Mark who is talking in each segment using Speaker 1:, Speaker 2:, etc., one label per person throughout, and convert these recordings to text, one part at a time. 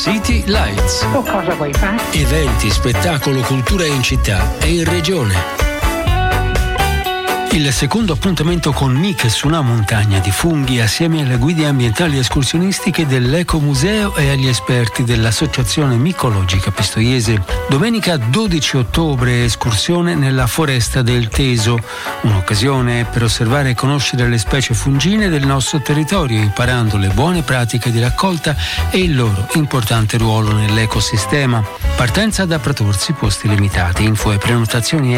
Speaker 1: City Lights.
Speaker 2: O cosa vuoi fare?
Speaker 1: Eventi, spettacolo, cultura in città e in regione. Il secondo appuntamento con Mic su una montagna di funghi assieme alle guide ambientali escursionistiche dell'Ecomuseo e agli esperti dell'Associazione Micologica Pistoiese. Domenica 12 ottobre escursione nella foresta del Teso, un'occasione per osservare e conoscere le specie fungine del nostro territorio, imparando le buone pratiche di raccolta e il loro importante ruolo nell'ecosistema. Partenza da Pratorsi, posti limitati. Info e prenotazioni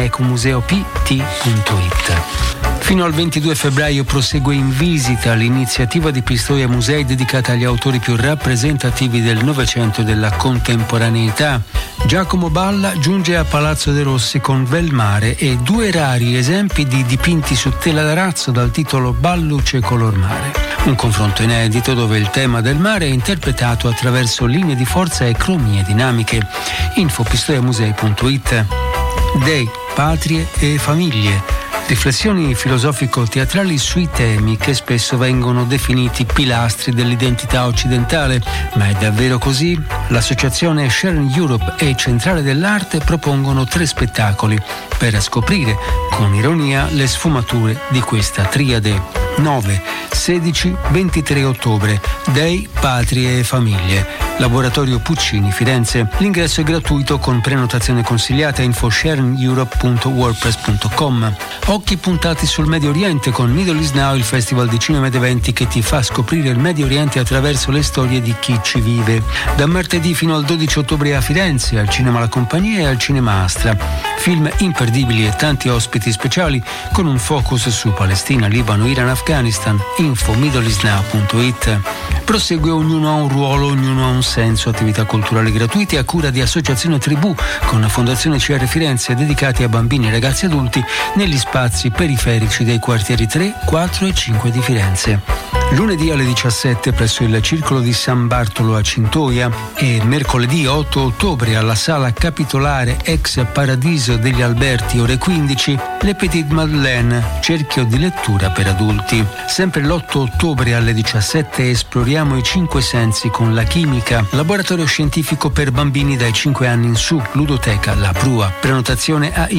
Speaker 1: ecomuseopt.it. Fino al 22 febbraio prosegue in visita l'iniziativa di Pistoia Musei dedicata agli autori più rappresentativi del Novecento e della contemporaneità. Giacomo Balla giunge a Palazzo de' Rossi con Bel Mare e due rari esempi di dipinti su tela d'arazzo dal titolo Balluce color mare. Un confronto inedito dove il tema del mare è interpretato attraverso linee di forza e cromie dinamiche. Info pistoiamusei.it. Dei, patrie e famiglie. Riflessioni filosofico-teatrali sui temi che spesso vengono definiti pilastri dell'identità occidentale. Ma è davvero così? L'associazione Sharing Europe e Centrale dell'Arte propongono 3 spettacoli per scoprire con ironia le sfumature di questa triade. 9, 16, 23 ottobre. Dei, patrie e famiglie. Laboratorio Puccini, Firenze. L'ingresso è gratuito con prenotazione consigliata. Info sharingeurope.wordpress.com. Occhi puntati sul Medio Oriente con Middle East Now, il festival di cinema ed eventi che ti fa scoprire il Medio Oriente attraverso le storie di chi ci vive. Da martedì fino al 12 ottobre a Firenze, al Cinema La Compagnia e al Cinema Astra. Film imperdibili e tanti ospiti speciali con un focus su Palestina, Libano, Iran, Afghanistan. Info middleeastnow.it. Prosegue Ognuno ha un ruolo, ognuno ha un senso, attività culturali gratuite a cura di Associazione Tribù con la Fondazione CR Firenze dedicati a bambini e ragazzi adulti negli spazi periferici dei quartieri 3, 4 e 5 di Firenze. Lunedì alle 17 presso il Circolo di San Bartolo a Cintoia e mercoledì 8 ottobre alla Sala Capitolare ex Paradiso degli Alberti ore 15 Le Petite Madeleine, cerchio di lettura per adulti. Sempre l'8 ottobre alle 17 esploriamo i 5 sensi con la chimica, laboratorio scientifico per bambini dai 5 anni in su, ludoteca La Prua. Prenotazione a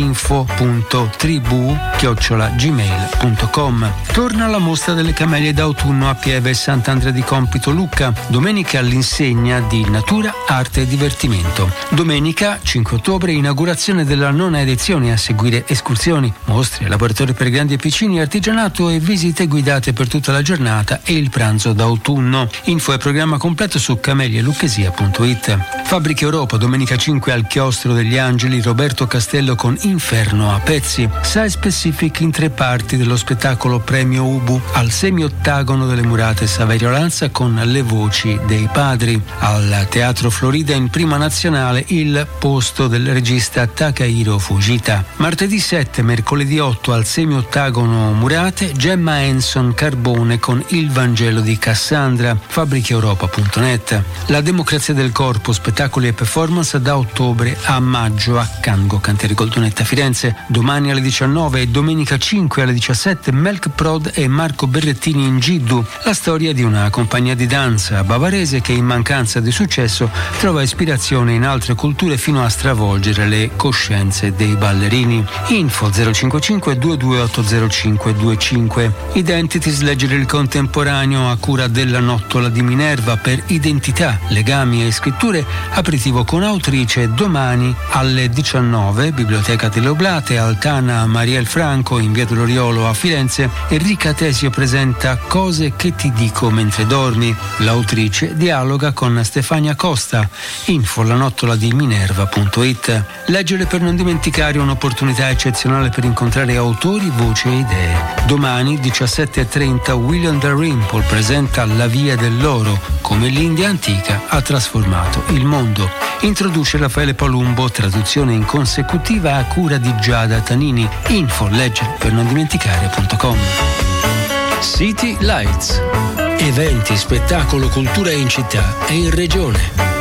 Speaker 1: info.tribu@gmail.com. Torna la mostra delle camelie d'autunno a Pieve Sant'Andrea di Compito Lucca, domenica all'insegna di natura, arte e divertimento. Domenica 5 ottobre inaugurazione della 9ª edizione, a seguire escursioni, mostre, laboratorio per grandi e piccini, artigianato e visite guidate per tutta la giornata e il pranzo d'autunno. Info e programma completo su camelielucchesia.it. Fabbriche Europa, domenica 5 al Chiostro degli Angeli, Roberto Castello con Inferno a pezzi. Site Specific in 3 parti dello spettacolo Premio Ubu al semiottagono delle Murate Saverio Lanza con Le voci dei padri. Al Teatro Florida in Prima Nazionale Il posto del regista Takahiro Fujita. Martedì 7, mercoledì 8 al semiottagono Murate Gemma Hanson Carbone con Il Vangelo di Cassandra. Fabbricheeuropa.net. La democrazia del corpo, spettacoli e performance da ottobre a maggio a Cango, Cantieri Goldonetta Firenze. Domani alle 19 e domenica 5 alle 17 Melk Prod e Marco Berrettini in Giddu. La storia di una compagnia di danza bavarese che in mancanza di successo trova ispirazione in altre culture fino a stravolgere le coscienze dei ballerini. Info 055 22800525. Identities, leggere il contemporaneo a cura della Nottola di Minerva per identità, legami e scritture, aperitivo con autrice domani alle 19, Biblioteca delle Oblate, Altana Mariel Franco in via dell'Oriolo a Firenze. Enrica Tesio presenta Cose che ti dico mentre dormi. L'autrice dialoga con Stefania Costa. Info lanottoladiminerva.it. Leggere per non dimenticare, un'opportunità eccezionale per incontrare autori, voci e idee. Domani 17:30 William Dalrymple presenta La via dell'oro, come l'India antica ha trasformato il mondo. Introduce Raffaele Palumbo, traduzione in consecutiva a cura di Giada Tanini. Info leggere per non dimenticare.com. City Lights. Eventi, spettacolo, cultura in città e in regione.